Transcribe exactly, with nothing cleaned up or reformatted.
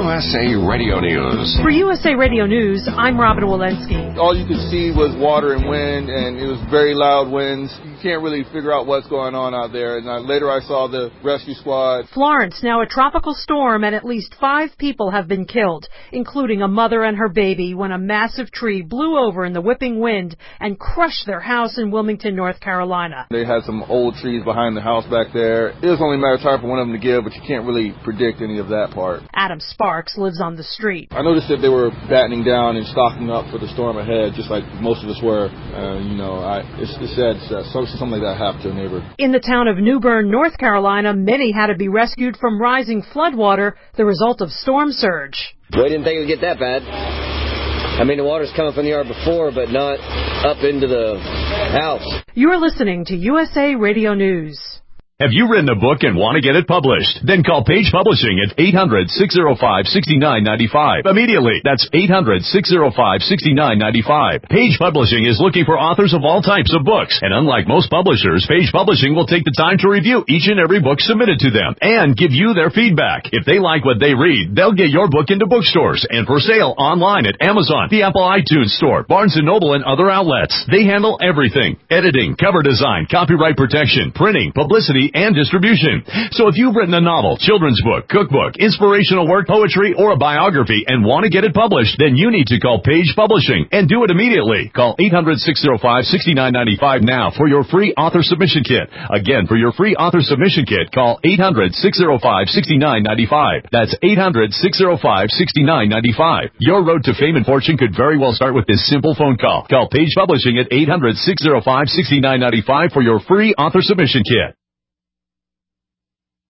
S A Radio News. For U S A Radio News, I'm Robin Walensky. All you could see was water and wind, and it was very loud winds. You can't really figure out what's going on out there. And uh, later I saw the rescue squad. Florence, now a tropical storm, and at least five people have been killed, including a mother and her baby, when a massive tree blew over in the whipping wind and crushed their house in Wilmington, North Carolina. They had some old trees behind the house back there. It was only a matter of time for one of them to give, but you can't really predict any of that part. Adam Sparks lives on the street. I noticed that they were battening down and stocking up for the storm ahead, just like most of us were. Uh, you know, I, it's, it's sad that something like that happened to a neighbor. In the town of New Bern, North Carolina, many had to be rescued from rising floodwater, the result of storm surge. We didn't think it would get that bad. I mean, the water's coming from the yard before, but not up into the house. You're listening to U S A Radio News. Have you written a book and want to get it published? Then call Page Publishing at eight hundred, six oh five, six nine nine five immediately. That's eight hundred, six oh five, six nine nine five. Page Publishing is looking for authors of all types of books. And unlike most publishers, Page Publishing will take the time to review each and every book submitted to them and give you their feedback. If they like what they read, they'll get your book into bookstores and for sale online at Amazon, the Apple iTunes Store, Barnes and Noble, and other outlets. They handle everything: editing, cover design, copyright protection, printing, publicity, and distribution. So if you've written a novel, children's book, cookbook, inspirational work, poetry, or a biography and want to get it published, then you need to call Page Publishing and do it immediately. Call eight hundred, six oh five, six nine nine five now for your free author submission kit. Again, for your free author submission kit, call eight hundred, six oh five, six nine nine five. That's eight hundred, six oh five, six nine nine five. Your road to fame and fortune could very well start with this simple phone call. Call Page Publishing at eight hundred, six oh five, six nine nine five for your free author submission kit.